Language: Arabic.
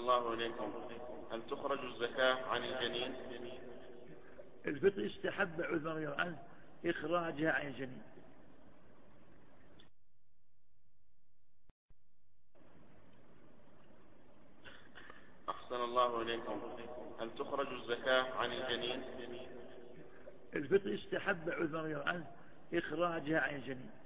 الله إليكم، هل تخرج الزكاة عن الجنين؟ الفطر يستحب عذر رضي الله عنه إخراجها عن الجنين. أحسن الله إليكم، هل تخرج الزكاة عن الجنين؟ الفطر يستحب عذر رضي الله عنه إخراجها عن الجنين.